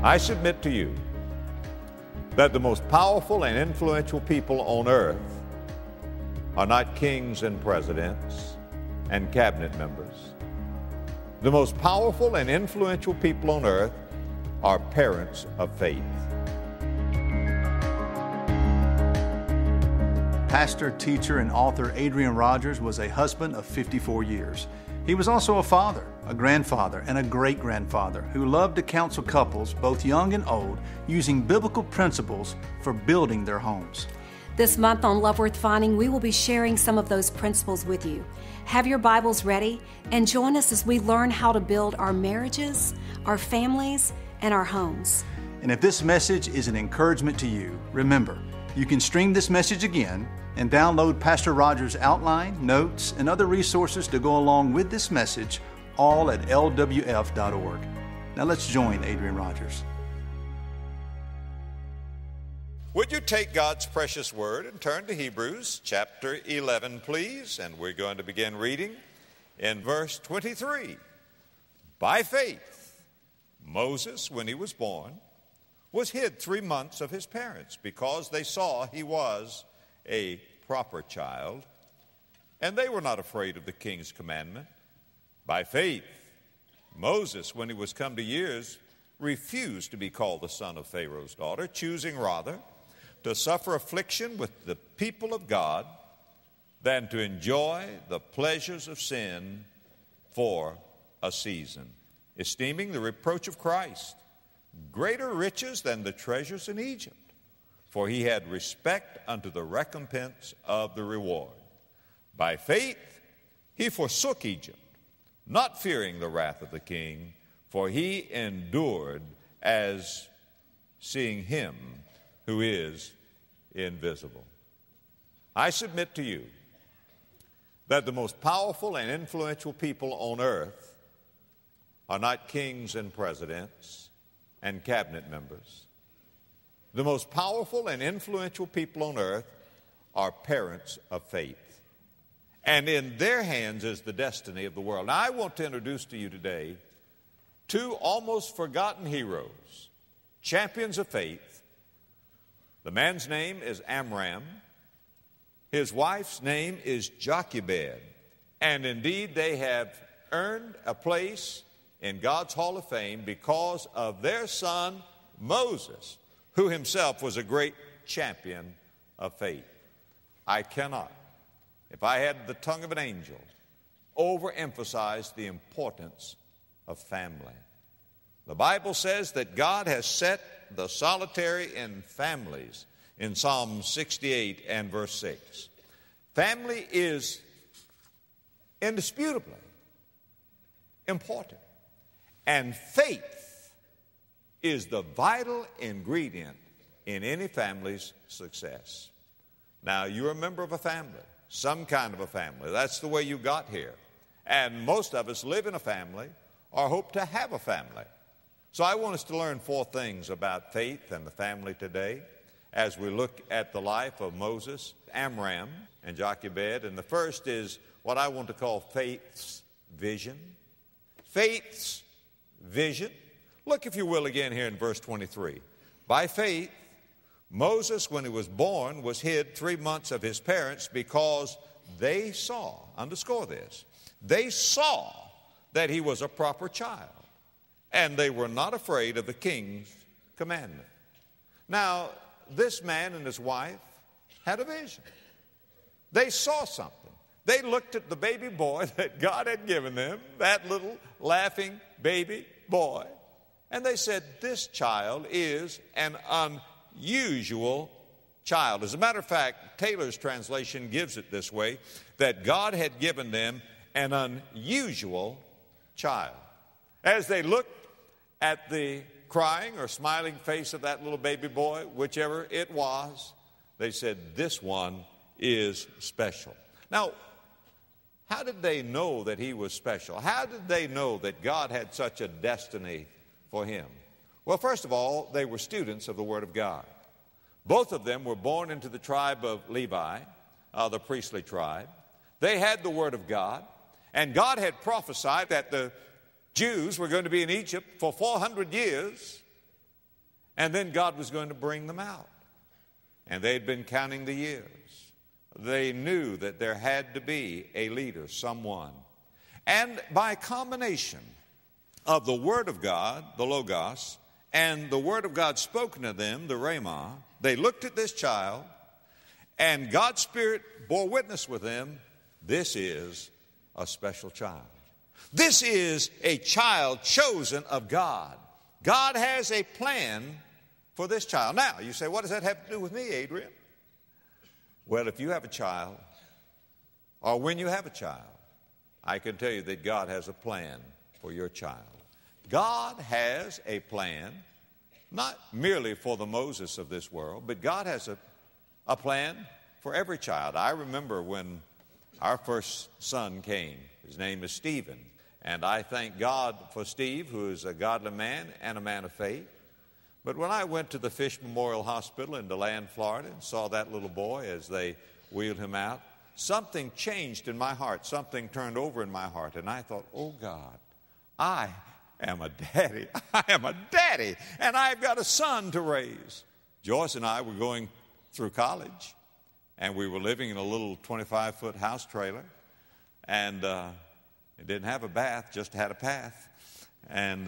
I submit to you that the most powerful and influential people on earth are not kings and presidents and cabinet members. The most powerful and influential people on earth are parents of faith. Pastor, teacher, and author Adrian Rogers was a husband of 54 years. He was also a father, a grandfather, and a great-grandfather who loved to counsel couples, both young and old, using biblical principles for building their homes. This month on Love Worth Finding, we will be sharing some of those principles with you. Have your Bibles ready and join us as we learn how to build our marriages, our families, and our homes. And if this message is an encouragement to you, remember, you can stream this message again and download Pastor Rogers' outline, notes, and other resources to go along with this message, all at lwf.org. Now let's join Adrian Rogers. Would you take God's precious word and turn to Hebrews chapter 11, please? And we're going to begin reading in verse 23. By faith, Moses, when he was born, was hid 3 months of his parents because they saw he was a proper child, and they were not afraid of the king's commandment. By faith, Moses, when he was come to years, refused to be called the son of Pharaoh's daughter, choosing rather to suffer affliction with the people of God than to enjoy the pleasures of sin for a season, esteeming the reproach of Christ greater riches than the treasures in Egypt, for he had respect unto the recompense of the reward. By faith he forsook Egypt, not fearing the wrath of the king, for he endured as seeing him who is invisible. I submit to you that the most powerful and influential people on earth are not kings and presidents and cabinet members. The most powerful and influential people on earth are parents of faith. And in their hands is the destiny of the world. Now, I want to introduce to you today two almost forgotten heroes, champions of faith. The man's name is Amram. His wife's name is Jochebed. And indeed, they have earned a place in God's Hall of Fame because of their son, Moses, who himself was a great champion of faith. I cannot, if I had the tongue of an angel, overemphasize the importance of family. The Bible says that God has set the solitary in families in Psalm 68 and verse 6. Family is indisputably important. And faith is the vital ingredient in any family's success. Now, you're a member of a family, some kind of a family. That's the way you got here. And most of us live in a family or hope to have a family. So I want us to learn 4 things about faith and the family today as we look at the life of Moses, Amram, and Jochebed. And the first is what I want to call faith's vision. Faith's vision. Look, if you will, again here in verse 23. By faith, Moses, when he was born, was hid 3 months of his parents because they saw, underscore this, they saw that he was a proper child, and they were not afraid of the king's commandment. Now, this man and his wife had a vision. They saw something. They looked at the baby boy that God had given them, that little laughing baby boy, and they said, this child is an unusual child. As a matter of fact, Taylor's translation gives it this way, that God had given them an unusual child. As they looked at the crying or smiling face of that little baby boy, whichever it was, they said, this one is special. Now, how did they know that he was special? How did they know that God had such a destiny for him? Well, first of all, they were students of the Word of God. Both of them were born into the tribe of Levi, the priestly tribe. They had the Word of God, and God had prophesied that the Jews were going to be in Egypt for 400 years, And then God was going to bring them out. And they'd been counting the years. They knew that there had to be a leader, someone. And by combination of the Word of God, the Logos, and the Word of God spoken to them, the Rhema, they looked at this child, and God's Spirit bore witness with them, this is a special child. This is a child chosen of God. God has a plan for this child. Now, you say, what does that have to do with me, Adrian? Well, if you have a child, or when you have a child, I can tell you that God has a plan for your child. God has a plan, not merely for the Moses of this world, but God has a plan for every child. I remember when our first son came. His name is Stephen. And I thank God for Steve, who is a godly man and a man of faith. But when I went to the Fish Memorial Hospital in DeLand, Florida, and saw that little boy as they wheeled him out, something changed in my heart. Something turned over in my heart. And I thought, oh, God, I am a daddy. I am a daddy, and I've got a son to raise. Joyce and I were going through college, and we were living in a little 25-foot house trailer. And it didn't have a bath, just had a path. And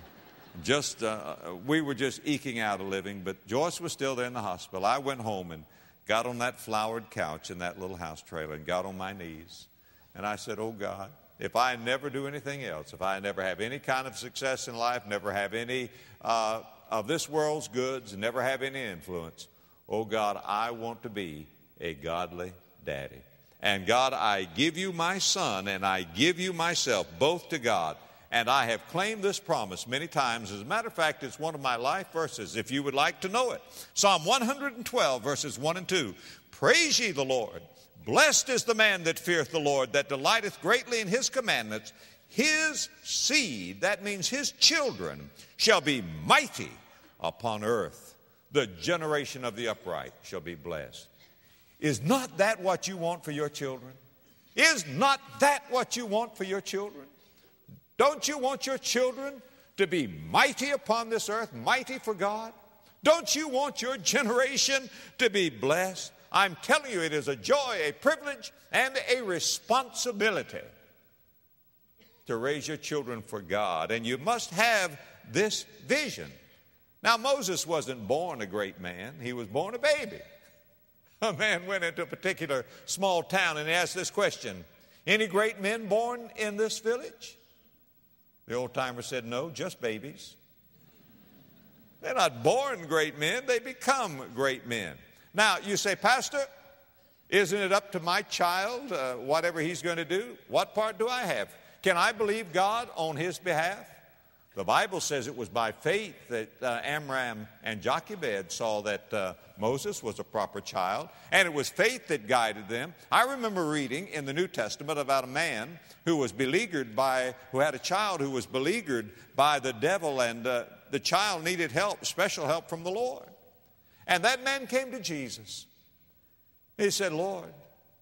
we were just eking out a living, but Joyce was still there in the hospital. I went home and got on that flowered couch in that little house trailer and got on my knees. And I said, oh, God, if I never do anything else, if I never have any kind of success in life, never have any of this world's goods, never have any influence, oh, God, I want to be a godly daddy. And God, I give you my son and I give you myself, both to God. And I have claimed this promise many times. As a matter of fact, it's one of my life verses, if you would like to know it. Psalm 112, verses 1 and 2. Praise ye the Lord. Blessed is the man that feareth the Lord, that delighteth greatly in his commandments. His seed, that means his children, shall be mighty upon earth. The generation of the upright shall be blessed. Is not that what you want for your children? Is not that what you want for your children? Don't you want your children to be mighty upon this earth, mighty for God? Don't you want your generation to be blessed? I'm telling you, it is a joy, a privilege, and a responsibility to raise your children for God. And you must have this vision. Now, Moses wasn't born a great man. He was born a baby. A man went into a particular small town and he asked this question, any great men born in this village? The old-timer said, no, just babies. They're not born great men, they become great men. Now, you say, Pastor, isn't it up to my child, whatever he's going to do? What part do I have? Can I believe God on his behalf? The Bible says it was by faith that Amram and Jochebed saw that Moses was a proper child, and it was faith that guided them. I remember reading in the New Testament about a man who had a child who was beleaguered by the devil, and the child needed help, special help from the Lord. And that man came to Jesus. He said, Lord,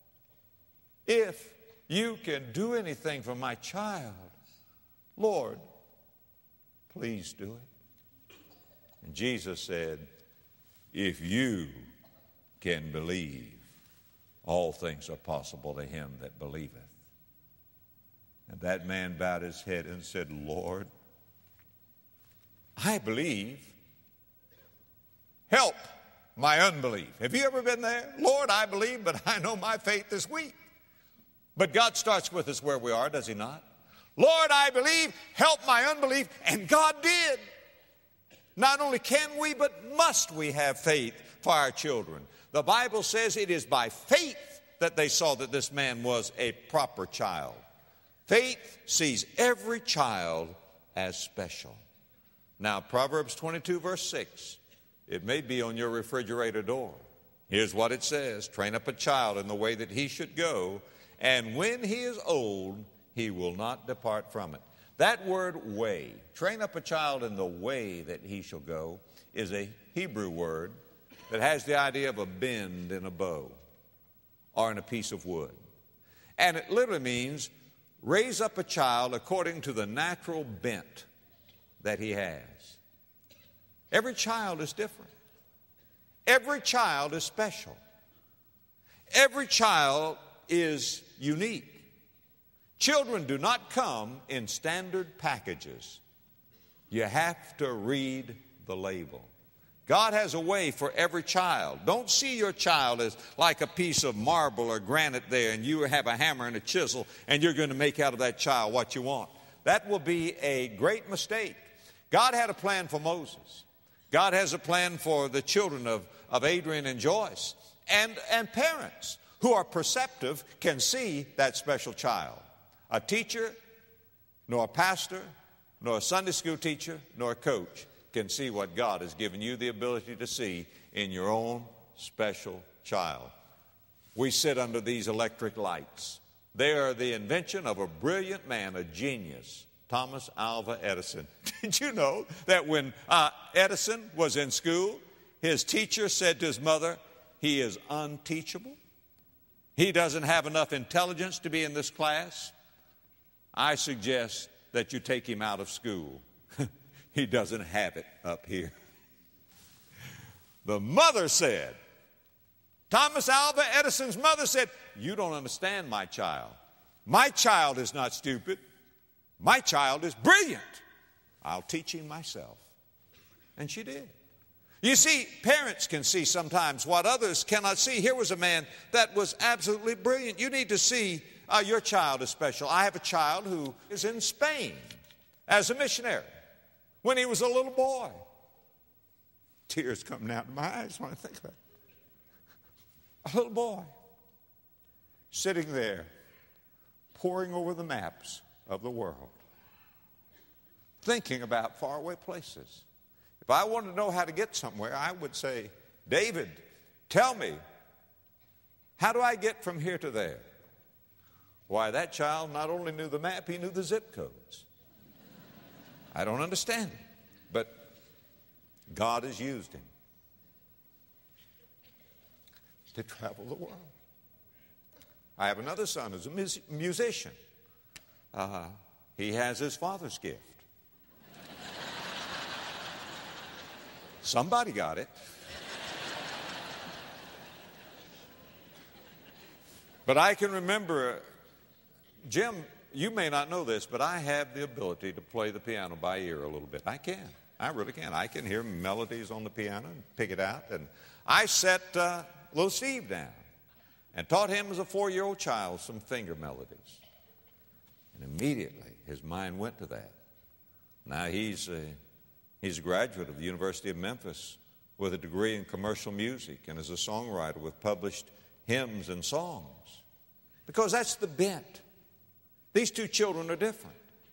if you can do anything for my child, Lord, please do it. And Jesus said, if you can believe, all things are possible to him that believeth. And that man bowed his head and said, Lord, I believe. Help my unbelief. Have you ever been there? Lord, I believe, but I know my faith is weak. But God starts with us where we are, does he not? Lord, I believe, help my unbelief, and God did. Not only can we, but must we have faith for our children. The Bible says it is by faith that they saw that this man was a proper child. Faith sees every child as special. Now, Proverbs 22, verse 6, it may be on your refrigerator door. Here's what it says, train up a child in the way that he should go, and when he is old, he will not depart from it. That word way, train up a child in the way that he shall go, is a Hebrew word that has the idea of a bend in a bow or in a piece of wood. And it literally means raise up a child according to the natural bent that he has. Every child is different. Every child is special. Every child is unique. Children do not come in standard packages. You have to read the label. God has a way for every child. Don't see your child as like a piece of marble or granite there, and you have a hammer and a chisel, and you're going to make out of that child what you want. That will be a great mistake. God had a plan for Moses. God has a plan for the children of Adrian and Joyce. And parents who are perceptive can see that special child. A teacher, nor a pastor, nor a Sunday school teacher, nor a coach can see what God has given you the ability to see in your own special child. We sit under these electric lights. They are the invention of a brilliant man, a genius, Thomas Alva Edison. Did you know that when Edison was in school, his teacher said to his mother, he is unteachable? He doesn't have enough intelligence to be in this class. I suggest that you take him out of school. He doesn't have it up here. The mother said, Thomas Alva Edison's mother said, you don't understand my child. My child is not stupid. My child is brilliant. I'll teach him myself. And she did. You see, parents can see sometimes what others cannot see. Here was a man that was absolutely brilliant. You need to see your child is special. I have a child who is in Spain as a missionary when he was a little boy. Tears coming out of my eyes when I think about it. A little boy sitting there poring over the maps of the world, thinking about faraway places. If I wanted to know how to get somewhere, I would say, David, tell me, how do I get from here to there? Why, that child not only knew the map, he knew the zip codes. I don't understand it, but God has used him to travel the world. I have another son who's a musician. He has his father's gift. Somebody got it. But I can remember, Jim, you may not know this, but I have the ability to play the piano by ear a little bit. I can. I really can. I can hear melodies on the piano and pick it out. And I set little Steve down and taught him as a 4-year-old child some finger melodies. And immediately his mind went to that. Now he's a graduate of the University of Memphis with a degree in commercial music and is a songwriter with published hymns and songs. Because that's the bent. These two children are different.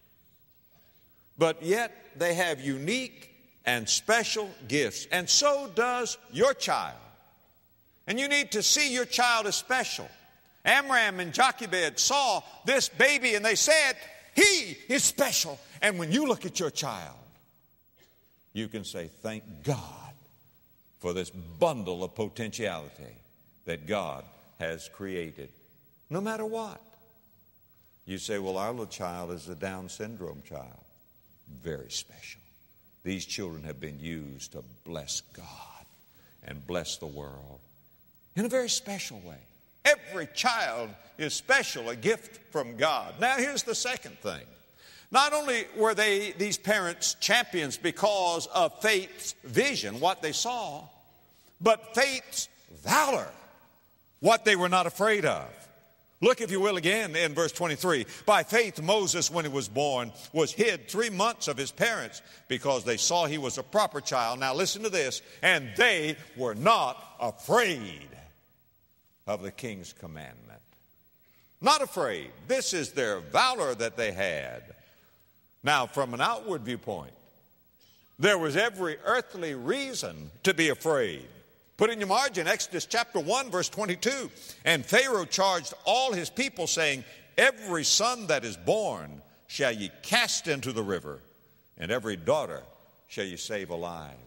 But yet they have unique and special gifts. And so does your child. And you need to see your child as special. Amram and Jochebed saw this baby and they said, he is special. And when you look at your child, you can say, thank God for this bundle of potentiality that God has created, no matter what. You say, well, our little child is a Down syndrome child. Very special. These children have been used to bless God and bless the world in a very special way. Every child is special, a gift from God. Now, here's the second thing. Not only were these parents champions because of faith's vision, what they saw, but faith's valor, what they were not afraid of. Look, if you will, again in verse 23. By faith, Moses, when he was born, was hid 3 months of his parents because they saw he was a proper child. Now listen to this. And they were not afraid of the king's commandment. Not afraid. This is their valor that they had. Now, from an outward viewpoint, there was every earthly reason to be afraid. Put in your margin, Exodus chapter 1, verse 22. And Pharaoh charged all his people, saying, every son that is born shall ye cast into the river, and every daughter shall ye save alive.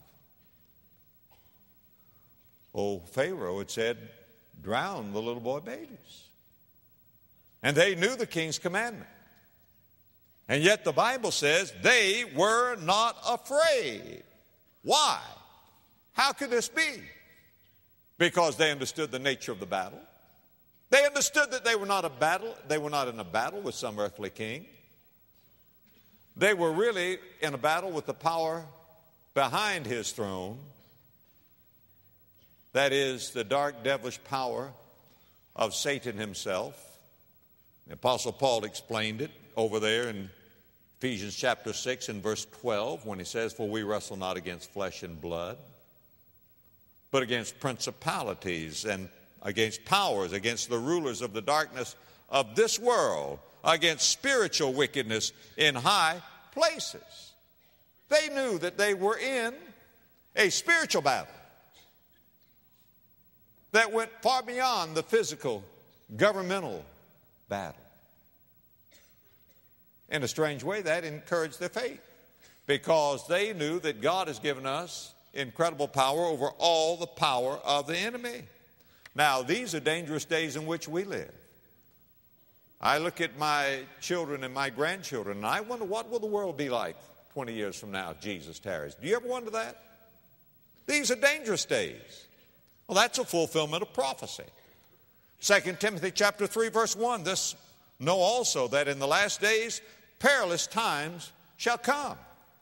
Oh, Pharaoh had said, drown the little boy babies. And they knew the king's commandment. And yet the Bible says they were not afraid. Why? How could this be? Because they understood the nature of the battle. They understood that they were not in a battle with some earthly king. They were really in a battle with the power behind his throne. That is the dark, devilish power of Satan himself. The Apostle Paul explained it over there in Ephesians chapter 6 and verse 12 when he says, "For we wrestle not against flesh and blood, but against principalities and against powers, against the rulers of the darkness of this world, against spiritual wickedness in high places." They knew that they were in a spiritual battle that went far beyond the physical, governmental battle. In a strange way, that encouraged their faith because they knew that God has given us incredible power over all the power of the enemy. Now, these are dangerous days in which we live. I look at my children and my grandchildren, and I wonder what will the world be like 20 years from now if Jesus tarries. Do you ever wonder that? These are dangerous days. Well, that's a fulfillment of prophecy. 2 Timothy chapter 3, verse 1, "This know also that in the last days perilous times shall come."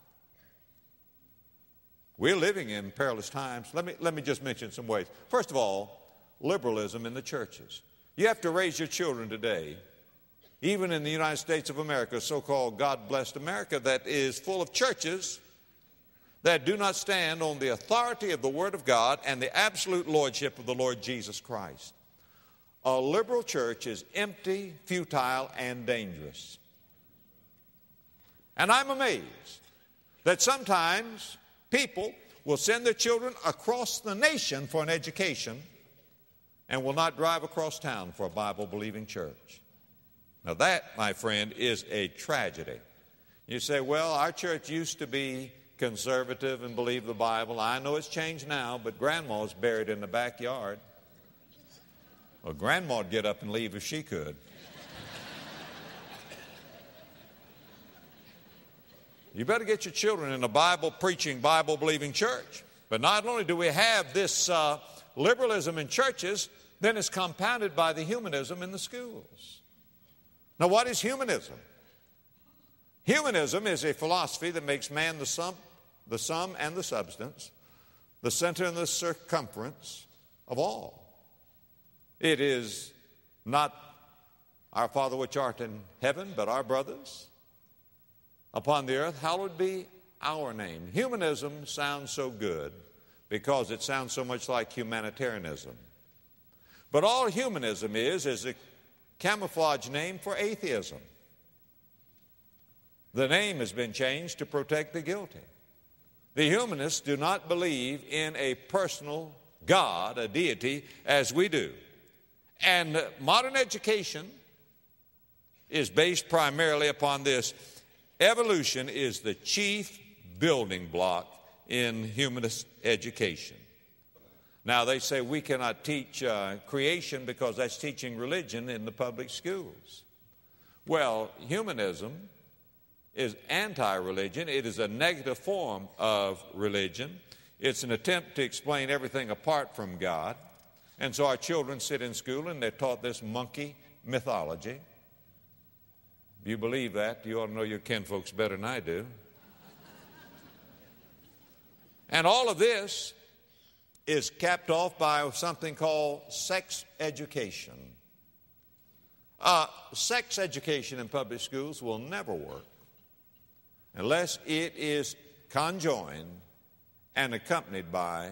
We're living in perilous times. Let me just mention some ways. First of all, liberalism in the churches. You have to raise your children today, even in the United States of America, so-called God-blessed America, that is full of churches that do not stand on the authority of the Word of God and the absolute lordship of the Lord Jesus Christ. A liberal church is empty, futile, and dangerous. And I'm amazed that sometimes people will send their children across the nation for an education and will not drive across town for a Bible-believing church. Now that, my friend, is a tragedy. You say, well, our church used to be conservative and believe the Bible. I know it's changed now, but Grandma's buried in the backyard. Well, Grandma'd get up and leave if she could. You better get your children in a Bible-preaching, Bible-believing church. But not only do we have this liberalism in churches, then it's compounded by the humanism in the schools. Now, what is humanism? Humanism is a philosophy that makes man the sum and the substance, the center and the circumference of all. It is not our Father which art in heaven, but our brothers upon the earth, hallowed be our name. Humanism sounds so good because it sounds so much like humanitarianism. But all humanism is a camouflage name for atheism. The name has been changed to protect the guilty. The humanists do not believe in a personal God, a deity, as we do. And modern education is based primarily upon this. Evolution is the chief building block in humanist education. Now, they say we cannot teach creation because that's teaching religion in the public schools. Well, humanism is anti-religion. It is a negative form of religion. It's an attempt to explain everything apart from God. And so our children sit in school and they're taught this monkey mythology. If you believe that, you ought to know your kinfolks better than I do. And all of this is capped off by something called sex education. Sex education in public schools will never work unless it is conjoined and accompanied by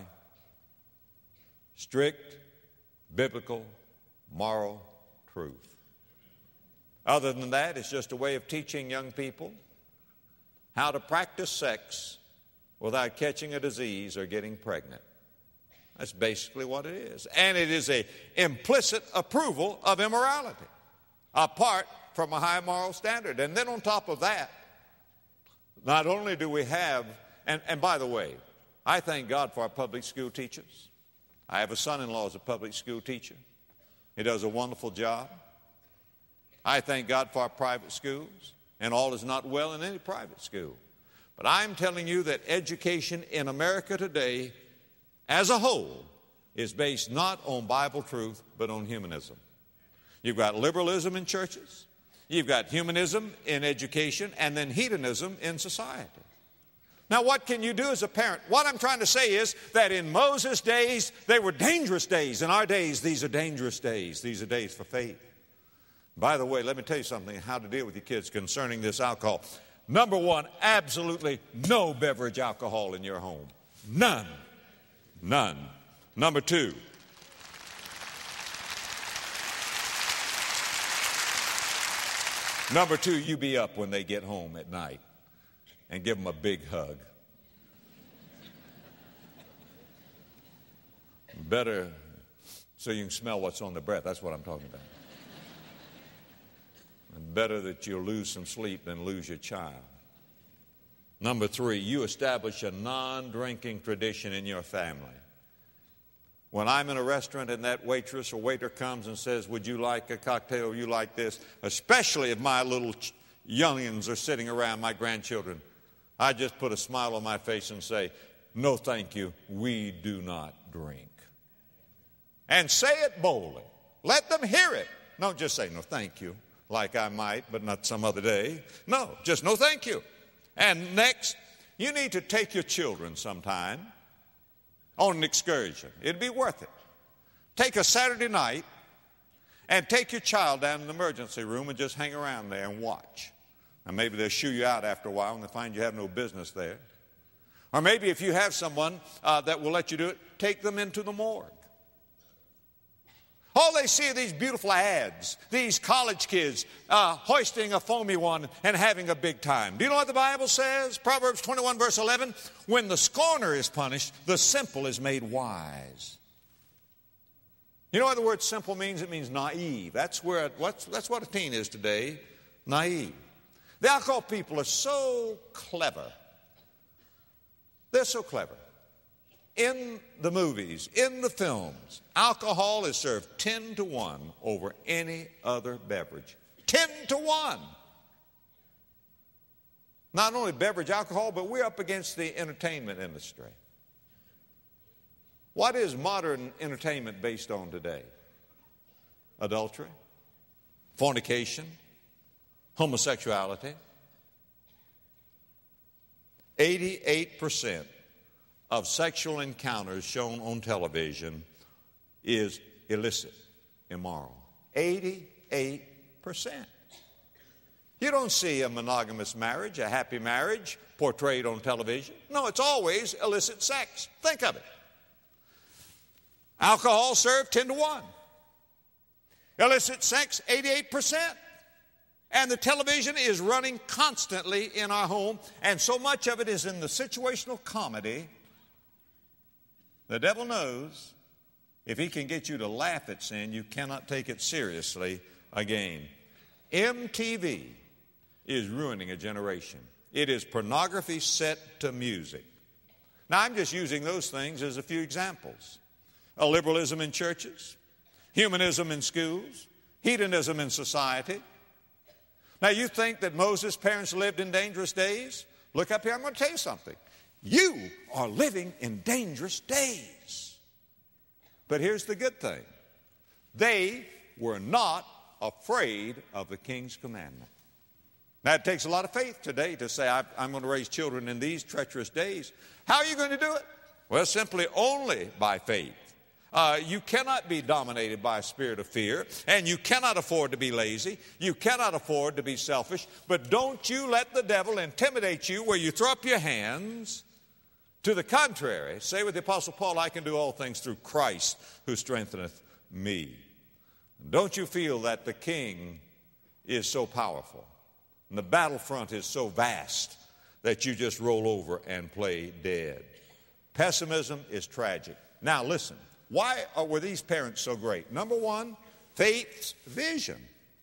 strict biblical moral truth. Other than that, it's just a way of teaching young people how to practice sex without catching a disease or getting pregnant. That's basically what it is. And it is an implicit approval of immorality, apart from a high moral standard. And then on top of that, not only do we have, and by the way, I thank God for our public school teachers. I have a son-in-law who's a public school teacher. He does a wonderful job. I thank God for our private schools, and all is not well in any private school. But I'm telling you that education in America today, as a whole, is based not on Bible truth, but on humanism. You've got liberalism in churches, you've got humanism in education, and then hedonism in society. Now, what can you do as a parent? What I'm trying to say is that in Moses' days, they were dangerous days. In our days, these are dangerous days. These are days for faith. By the way, let me tell you something, how to deal with your kids concerning this alcohol. Number one, absolutely no beverage alcohol in your home. None. None. Number two, you be up when they get home at night and give them a big hug. Better so you can smell what's on their breath. That's what I'm talking about. And better that you'll lose some sleep than lose your child. Number three, you establish a non-drinking tradition in your family. When I'm in a restaurant and that waitress or waiter comes and says, would you like a cocktail, you like this, especially if my little youngins are sitting around, my grandchildren, I just put a smile on my face and say, no thank you, we do not drink. And say it boldly. Let them hear it. Don't just say no thank you, like I might, but not some other day. No, just no thank you. And next, you need to take your children sometime on an excursion. It'd be worth it. Take a Saturday night and take your child down in the emergency room and just hang around there and watch. And maybe they'll shoo you out after a while and they find you have no business there. Or maybe if you have someone that will let you do it, take them into the morgue. All they see are these beautiful ads, these college kids hoisting a foamy one and having a big time. Do you know what the Bible says? Proverbs 21 verse 11, when the scorner is punished, the simple is made wise. You know what the word simple means? It means naive. That's what a teen is today, naive. The alcohol people are so clever. They're so clever. In the movies, in the films, alcohol is served 10 to 1 over any other beverage. 10 to 1. Not only beverage alcohol, but we're up against the entertainment industry. What is modern entertainment based on today? Adultery, fornication, homosexuality. 88% of sexual encounters shown on television is illicit, immoral. 88%. You don't see a monogamous marriage, a happy marriage portrayed on television. No, it's always illicit sex. Think of it. Alcohol served 10 to 1. Illicit sex, 88%. And the television is running constantly in our home, and so much of it is in the situational comedy. The devil knows if he can get you to laugh at sin, you cannot take it seriously again. MTV is ruining a generation. It is pornography set to music. Now, I'm just using those things as a few examples. A liberalism in churches, humanism in schools, hedonism in society. Now, you think that Moses' parents lived in dangerous days? Look up here, I'm going to tell you something. You are living in dangerous days. But here's the good thing. They were not afraid of the king's commandment. Now, it takes a lot of faith today to say, I'm going to raise children in these treacherous days. How are you going to do it? Well, simply only by faith. You cannot be dominated by a spirit of fear, and you cannot afford to be lazy. You cannot afford to be selfish. But don't you let the devil intimidate you where you throw up your hands. To the contrary, say with the Apostle Paul, I can do all things through Christ who strengtheneth me. Don't you feel that the king is so powerful and the battlefront is so vast that you just roll over and play dead? Pessimism is tragic. Now listen, why were these parents so great? Number one, faith's vision.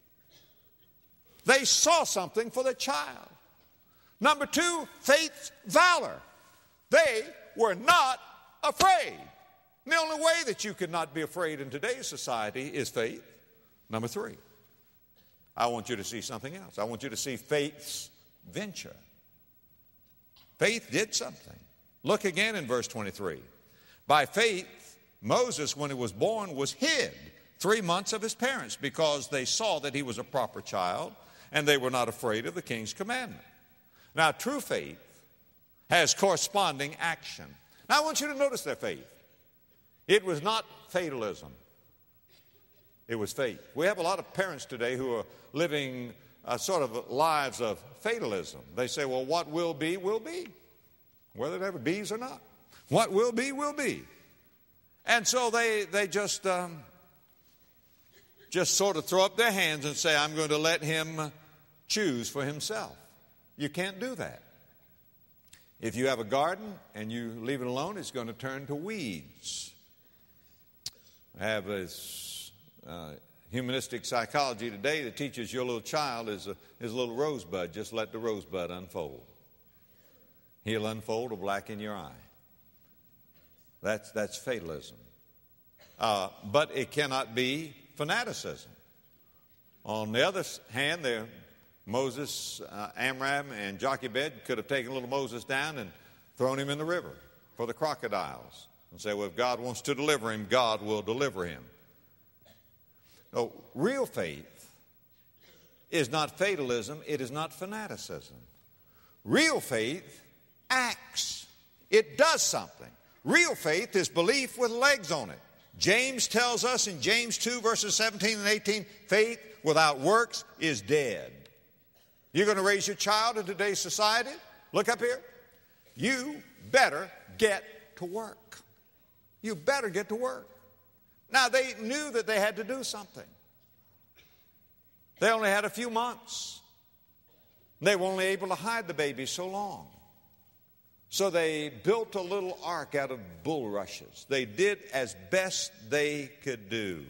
They saw something for the child. Number two, faith's valor. They were not afraid. And the only way that you could not be afraid in today's society is faith. Number three, I want you to see something else. I want you to see faith's venture. Faith did something. Look again in verse 23. By faith, Moses, when he was born, was hid 3 months of his parents because they saw that he was a proper child and they were not afraid of the king's commandment. Now, true faith has corresponding action. Now, I want you to notice their faith. It was not fatalism. It was faith. We have a lot of parents today who are living sort of lives of fatalism. They say, well, what will be, whether it ever be's or not. What will be, will be. And so they just sort of throw up their hands and say, I'm going to let him choose for himself. You can't do that. If you have a garden and you leave it alone, it's going to turn to weeds. I have this humanistic psychology today that teaches your little child is a little rosebud. Just let the rosebud unfold. He'll unfold or blacken your eye. That's fatalism. But it cannot be fanaticism. On the other hand, Moses, Amram, and Jochebed could have taken little Moses down and thrown him in the river for the crocodiles and say, well, if God wants to deliver him, God will deliver him. No, real faith is not fatalism. It is not fanaticism. Real faith acts. It does something. Real faith is belief with legs on it. James tells us in James 2, verses 17 and 18, faith without works is dead. You're going to raise your child in today's society? Look up here. You better get to work. You better get to work. Now, they knew that they had to do something. They only had a few months. They were only able to hide the baby so long. So they built a little ark out of bulrushes. They did as best they could do.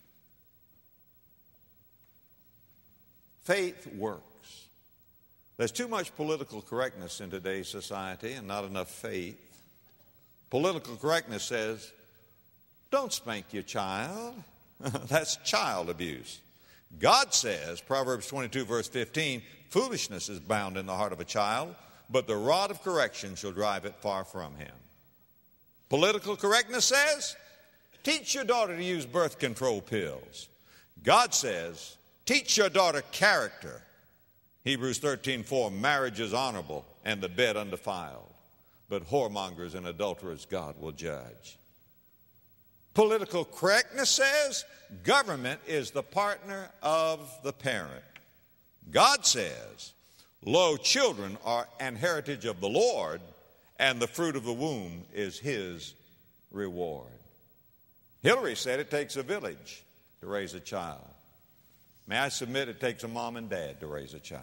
Faith works. There's too much political correctness in today's society and not enough faith. Political correctness says, don't spank your child. That's child abuse. God says, Proverbs 22, verse 15, foolishness is bound in the heart of a child, but the rod of correction shall drive it far from him. Political correctness says, teach your daughter to use birth control pills. God says, teach your daughter character. Hebrews 13:4, marriage is honorable and the bed undefiled, but whoremongers and adulterers God will judge. Political correctness says government is the partner of the parent. God says, lo, children are an heritage of the Lord, and the fruit of the womb is his reward. Hillary said it takes a village to raise a child. May I submit it takes a mom and dad to raise a child.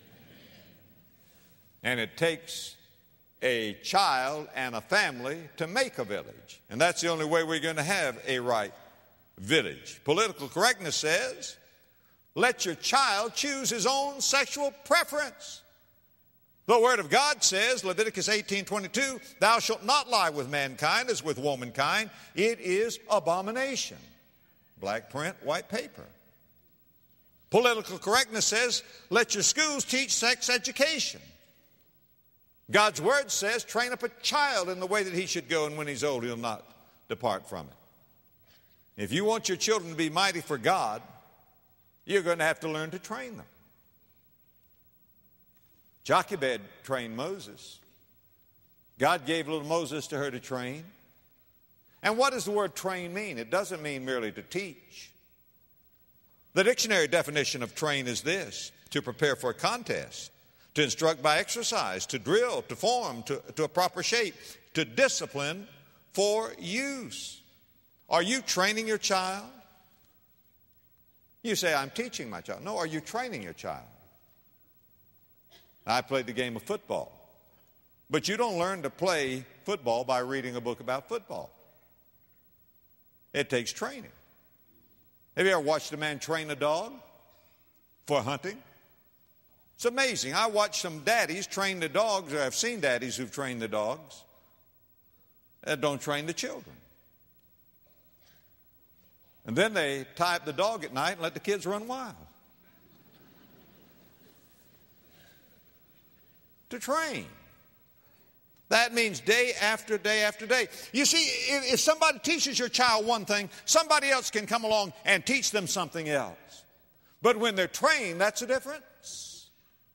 And it takes a child and a family to make a village. And that's the only way we're going to have a right village. Political correctness says, let your child choose his own sexual preference. The Word of God says, Leviticus 18:22, thou shalt not lie with mankind as with womankind. It is abomination. Black print, white paper. Political correctness says, let your schools teach sex education. God's Word says, train up a child in the way that he should go, and when he's old, he'll not depart from it. If you want your children to be mighty for God, you're going to have to learn to train them. Jochebed trained Moses. God gave little Moses to her to train. And what does the word train mean? It doesn't mean merely to teach. The dictionary definition of train is this: to prepare for a contest, to instruct by exercise, to drill, to form to a proper shape, to discipline for use. Are you training your child? You say, I'm teaching my child. No, are you training your child? I played the game of football. But you don't learn to play football by reading a book about football. It takes training. Have you ever watched a man train a dog for hunting? It's amazing. I watched some daddies train the dogs, or I've seen daddies who've trained the dogs that don't train the children. And then they tie up the dog at night and let the kids run wild. To train. That means day after day after day. You see, if somebody teaches your child one thing, somebody else can come along and teach them something else. But when they're trained, that's the difference.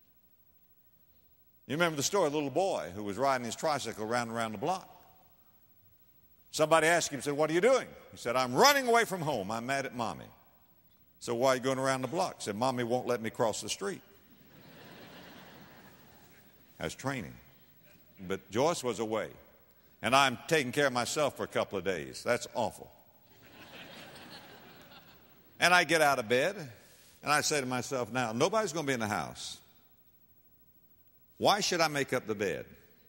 You remember the story of the little boy who was riding his tricycle round and around the block. Somebody asked him, said, "What are you doing?" He said, "I'm running away from home. I'm mad at Mommy." So why are you going around the block? He said, "Mommy won't let me cross the street." That's training. But Joyce was away. And I'm taking care of myself for a couple of days. That's awful. And I get out of bed, and I say to myself, now, nobody's going to be in the house. Why should I make up the bed?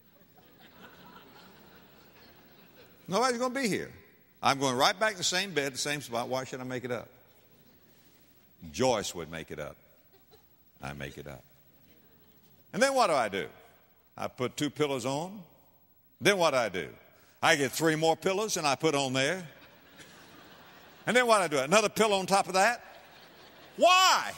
Nobody's going to be here. I'm going right back to the same bed, the same spot. Why should I make it up? Joyce would make it up. I make it up. And then what do? I put 2 pillows on. Then what do? I get 3 more pillows and I put on there. And then what do? Another pillow on top of that. Why?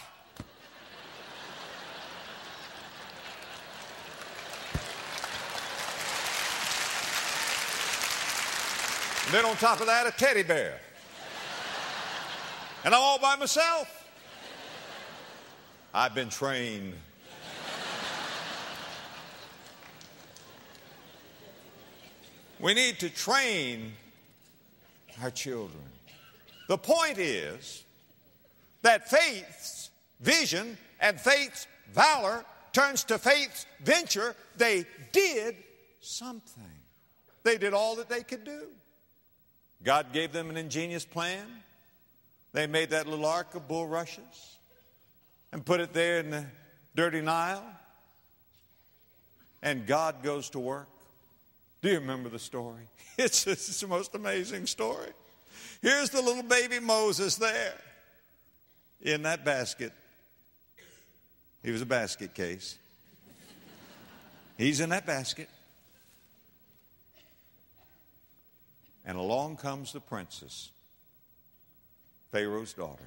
And then on top of that, a teddy bear. And I'm all by myself. I've been trained. We need to train our children. The point is that faith's vision and faith's valor turns to faith's venture. They did something. They did all that they could do. God gave them an ingenious plan. They made that little ark of bulrushes and put it there in the dirty Nile. And God goes to work. Do you remember the story? It's the most amazing story. Here's the little baby Moses there in that basket. He was a basket case. He's in that basket. And along comes the princess, Pharaoh's daughter.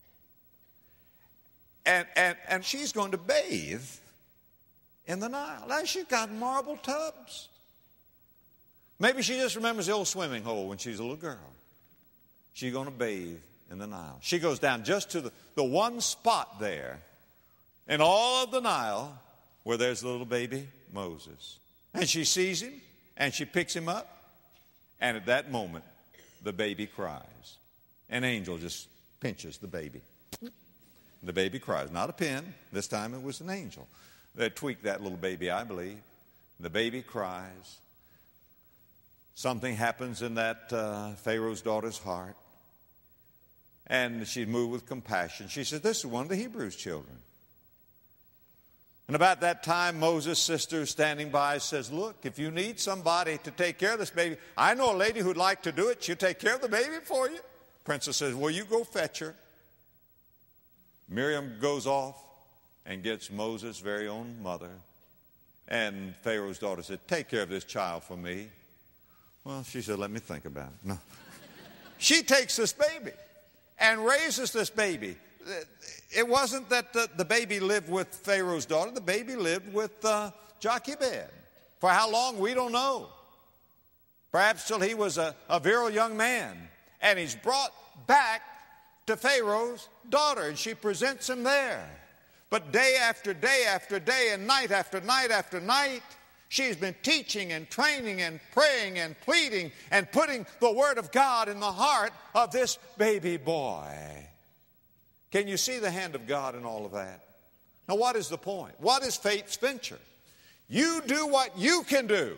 And she's going to bathe in the Nile. Now she's got marble tubs. Maybe she just remembers the old swimming hole when she's a little girl. She's going to bathe in the Nile. She goes down just to the one spot there in all of the Nile where there's the little baby Moses. And she sees him, and she picks him up, and at that moment, the baby cries. An angel just pinches the baby. The baby cries. Not a pin. This time it was an angel that tweaked that little baby, I believe. The baby cries. Something happens in that Pharaoh's daughter's heart. And she's moved with compassion. She says, this is one of the Hebrews' children. And about that time, Moses' sister standing by says, look, if you need somebody to take care of this baby, I know a lady who'd like to do it. She'll take care of the baby for you. Princess says, well, you go fetch her. Miriam goes off and gets Moses' very own mother. And Pharaoh's daughter said, take care of this child for me. Well, she said, let me think about it. No. She takes this baby and raises this baby. It wasn't that the baby lived with Pharaoh's daughter. The baby lived with Jochebed. For how long, we don't know. Perhaps till he was a virile young man. And he's brought back to Pharaoh's daughter, and she presents him there. But day after day after day and night after night after night, she's been teaching and training and praying and pleading and putting the Word of God in the heart of this baby boy. Can you see the hand of God in all of that? Now, what is the point? What is faith's venture? You do what you can do,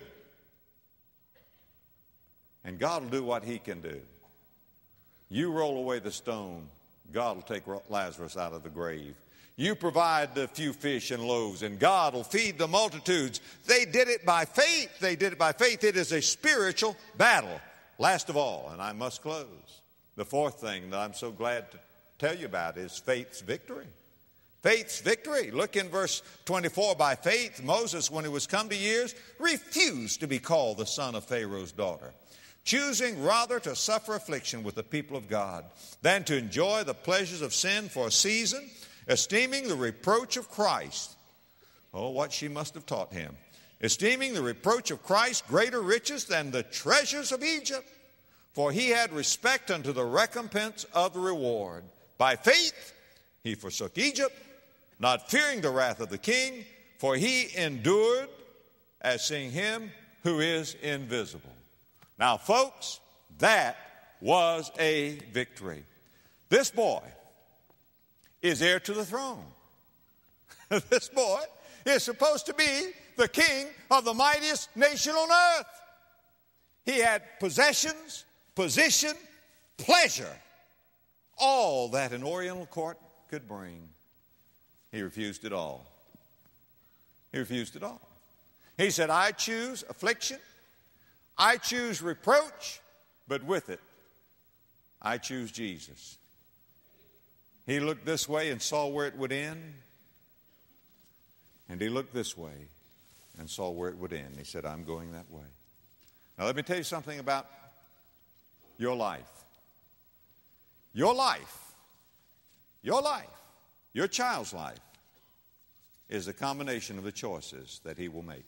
and God will do what He can do. You roll away the stone, God will take Lazarus out of the grave. You provide the few fish and loaves, and God will feed the multitudes. They did it by faith. They did it by faith. It is a spiritual battle. Last of all, and I must close, the fourth thing that I'm so glad to tell you about is faith's victory. Faith's victory. Look in verse 24. By faith, Moses, when he was come to years, refused to be called the son of Pharaoh's daughter, choosing rather to suffer affliction with the people of God than to enjoy the pleasures of sin for a season, esteeming the reproach of Christ. Oh, what she must have taught him. esteeming the reproach of Christ greater riches than the treasures of Egypt, for he had respect unto the recompense of the reward. By faith he forsook Egypt, not fearing the wrath of the king, for he endured as seeing him who is invisible. Now, folks, that was a victory. This boy is heir to the throne. This boy is supposed to be the king of the mightiest nation on earth. He had possessions, position, pleasure, all that an Oriental court could bring. He refused it all. He refused it all. He said, I choose affliction, I choose reproach, but with it, I choose Jesus. He looked this way and saw where it would end, and he looked this way and saw where it would end. He said, I'm going that way. Now let me tell you something about your life. Your life, your child's life is a combination of the choices that he will make.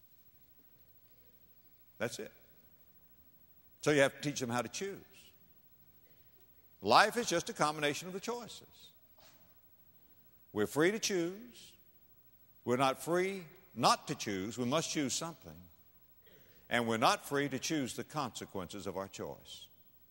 That's it. So you have to teach them how to choose. Life is just a combination of the choices. We're free to choose. We're not free not to choose. We must choose something. And we're not free to choose the consequences of our choice.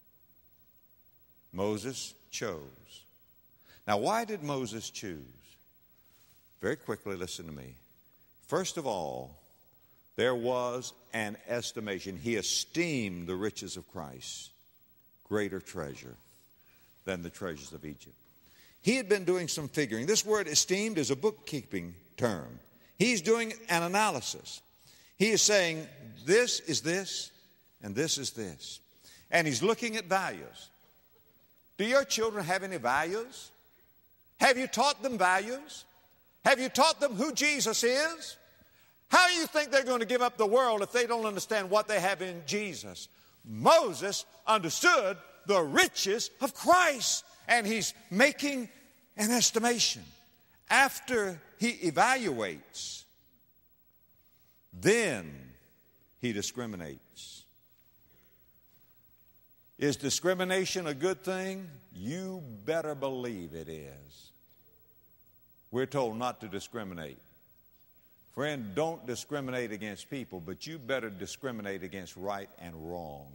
Moses chose. Now, why did Moses choose? Very quickly, listen to me. First of all, there was an estimation. He esteemed the riches of Christ greater treasure than the treasures of Egypt. He had been doing some figuring. This word esteemed is a bookkeeping term. He's doing an analysis. He is saying this is this and this is this. And he's looking at values. Do your children have any values? Have you taught them values? Have you taught them who Jesus is? How do you think they're going to give up the world if they don't understand what they have in Jesus? Moses understood the riches of Christ, and he's making an estimation. After he evaluates, then he discriminates. Is discrimination a good thing? You better believe it is. We're told not to discriminate. Friend, don't discriminate against people, but you better discriminate against right and wrong.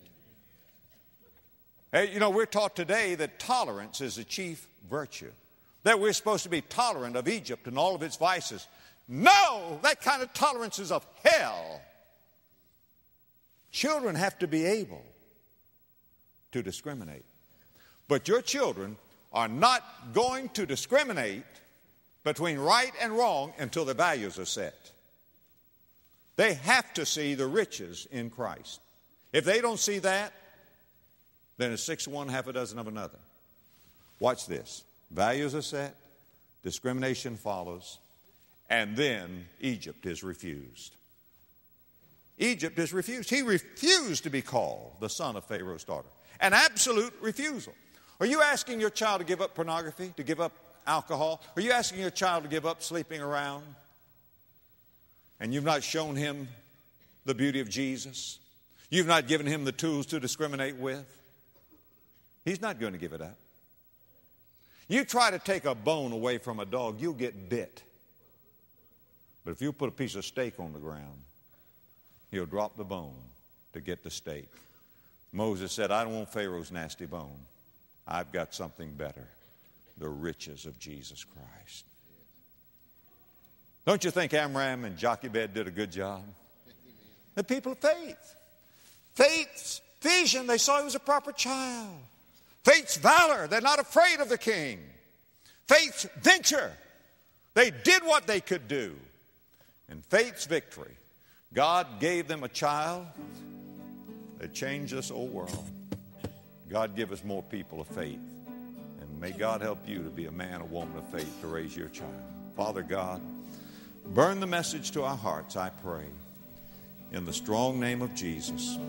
Hey, you know, we're taught today that tolerance is the chief virtue, that we're supposed to be tolerant of Egypt and all of its vices. No, that kind of tolerance is of hell. Children have to be able to discriminate. But your children are not going to discriminate between right and wrong until the values are set. They have to see the riches in Christ. If they don't see that, then it's 6 of one, half a dozen of another. Watch this. Values are set, discrimination follows, and then Egypt is refused. Egypt is refused. He refused to be called the son of Pharaoh's daughter. An absolute refusal. Are you asking your child to give up pornography, to give up alcohol? Are you asking your child to give up sleeping around? And you've not shown him the beauty of Jesus? You've not given him the tools to discriminate with? He's not going to give it up. You try to take a bone away from a dog, you'll get bit. But if you put a piece of steak on the ground, he'll drop the bone to get the steak. Moses said, I don't want Pharaoh's nasty bone. I've got something better, the riches of Jesus Christ. Don't you think Amram and Jochebed did a good job? The people of faith. Faith's vision, they saw he was a proper child. Faith's valor, they're not afraid of the king. Faith's venture, they did what they could do. And faith's victory, God gave them a child that changed this old world. God give us more people of faith. And may God help you to be a man or woman of faith to raise your child. Father God, burn the message to our hearts, I pray, in the strong name of Jesus.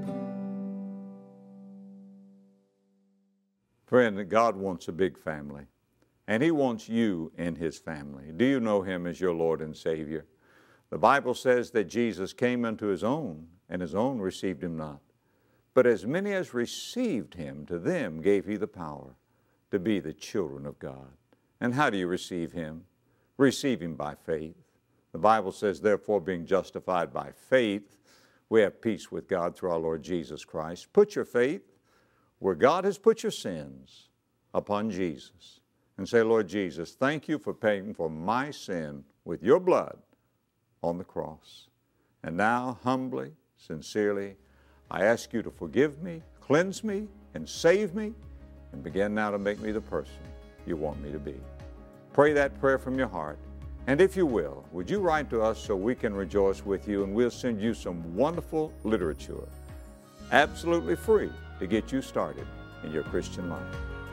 Friend, God wants a big family, and He wants you in His family. Do you know Him as your Lord and Savior? The Bible says that Jesus came unto his own, and his own received him not. But as many as received him, to them gave he the power to be the children of God. And how do you receive him? Receive him by faith. The Bible says, therefore, being justified by faith, we have peace with God through our Lord Jesus Christ. Put your faith where God has put your sins, upon Jesus. And say, Lord Jesus, thank you for paying for my sin with your blood on the cross. And now, humbly, sincerely, I ask you to forgive me, cleanse me, and save me, and begin now to make me the person you want me to be. Pray that prayer from your heart. And if you will, would you write to us so we can rejoice with you, and we'll send you some wonderful literature, absolutely free, to get you started in your Christian life.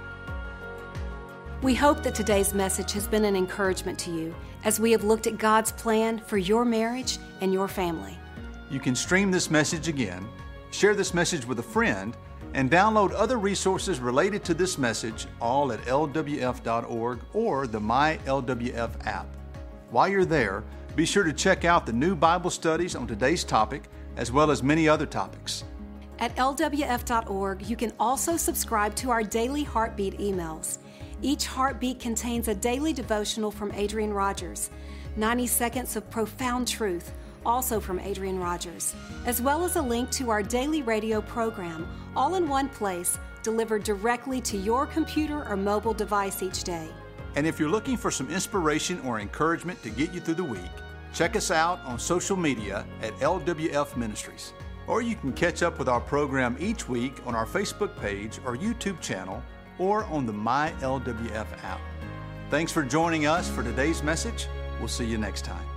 We hope that today's message has been an encouragement to you as we have looked at God's plan for your marriage and your family. You can stream this message again, share this message with a friend, and download other resources related to this message, all at lwf.org or the MyLWF app. While you're there, be sure to check out the new Bible studies on today's topic, as well as many other topics. At lwf.org, you can also subscribe to our daily Heartbeat emails. Each Heartbeat contains a daily devotional from Adrian Rogers, 90 seconds of profound truth, also from Adrian Rogers, as well as a link to our daily radio program, all in one place, delivered directly to your computer or mobile device each day. And if you're looking for some inspiration or encouragement to get you through the week, check us out on social media at LWF Ministries. Or you can catch up with our program each week on our Facebook page or YouTube channel, or on the MyLWF app. Thanks for joining us for today's message. We'll see you next time.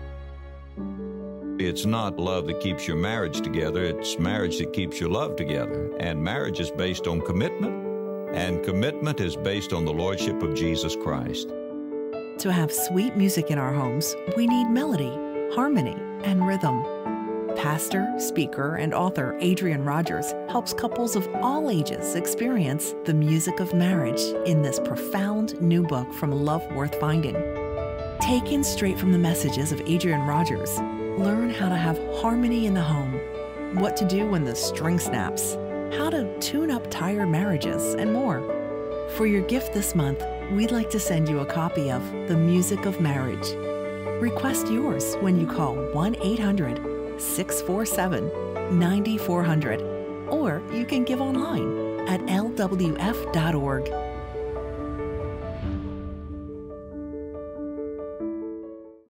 It's not love that keeps your marriage together, it's marriage that keeps your love together. And marriage is based on commitment, and commitment is based on the Lordship of Jesus Christ. To have sweet music in our homes, we need melody, harmony, and rhythm. Pastor, speaker, and author Adrian Rogers helps couples of all ages experience the music of marriage in this profound new book from Love Worth Finding. Taken straight from the messages of Adrian Rogers, learn how to have harmony in the home, what to do when the string snaps, how to tune up tired marriages, and more. For your gift this month, we'd like to send you a copy of The Music of Marriage. Request yours when you call 1-800-647-9400, or you can give online at lwf.org.